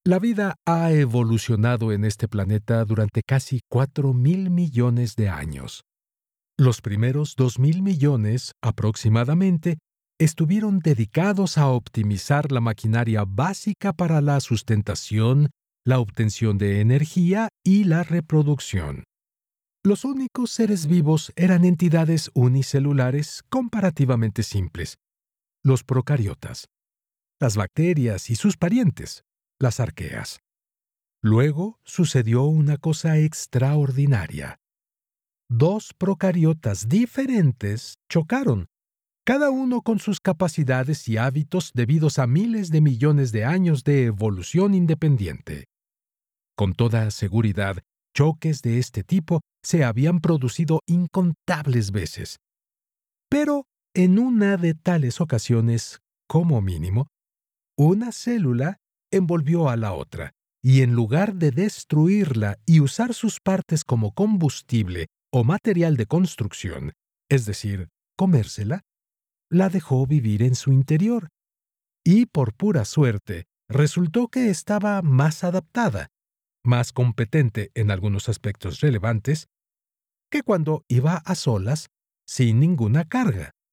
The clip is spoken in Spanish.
La vida ha evolucionado en este planeta durante casi 4.000 millones de años. Los primeros 2.000 millones, aproximadamente, estuvieron dedicados a optimizar la maquinaria básica para la sustentación, la obtención de energía y la reproducción. Los únicos seres vivos eran entidades unicelulares comparativamente simples, los procariotas, las bacterias y sus parientes, las arqueas. Luego sucedió una cosa extraordinaria. Dos procariotas diferentes chocaron, cada uno con sus capacidades y hábitos debidos a miles de millones de años de evolución independiente. Con toda seguridad, choques de este tipo se habían producido incontables veces. Pero en una de tales ocasiones, como mínimo, una célula envolvió a la otra, y en lugar de destruirla y usar sus partes como combustible o material de construcción, es decir, comérsela, la dejó vivir en su interior. Y por pura suerte, resultó que estaba más adaptada, más competente en algunos aspectos relevantes, que cuando iba a solas, sin ninguna carga.